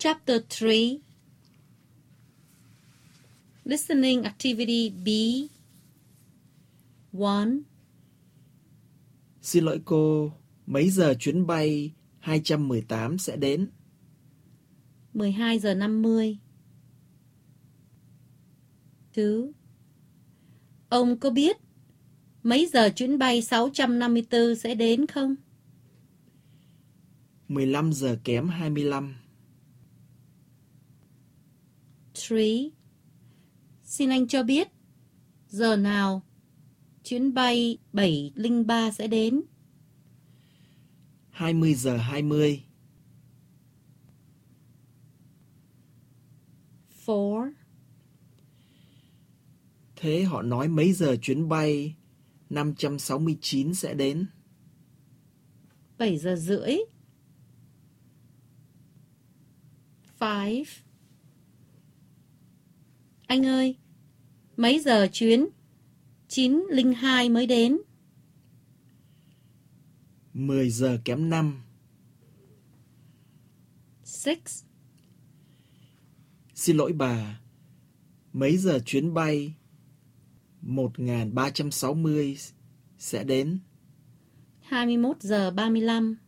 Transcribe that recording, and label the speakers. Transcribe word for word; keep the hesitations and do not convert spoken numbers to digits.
Speaker 1: Chapter three. Listening Activity B one.
Speaker 2: Xin lỗi cô, mấy giờ chuyến bay hai trăm mười tám sẽ đến?
Speaker 1: mười hai giờ năm mươi. Two. Ông có biết mấy giờ chuyến bay sáu trăm năm mươi tư sẽ đến không?
Speaker 2: mười lăm giờ kém hai mươi lăm.
Speaker 1: Three. Xin anh cho biết giờ nào chuyến bay bảy không ba sẽ đến?
Speaker 2: hai mươi giờ hai mươi.
Speaker 1: Four.
Speaker 2: Thế họ nói mấy giờ chuyến bay năm trăm sáu mươi chín sẽ đến?
Speaker 1: bảy giờ rưỡi. Five. Anh ơi, mấy giờ chuyến chín không hai mới đến?
Speaker 2: mười giờ kém năm.
Speaker 1: Six.
Speaker 2: Xin lỗi bà, mấy giờ chuyến bay một nghìn ba trăm sáu mươi sẽ đến?
Speaker 1: hai mươi mốt giờ ba mươi lăm.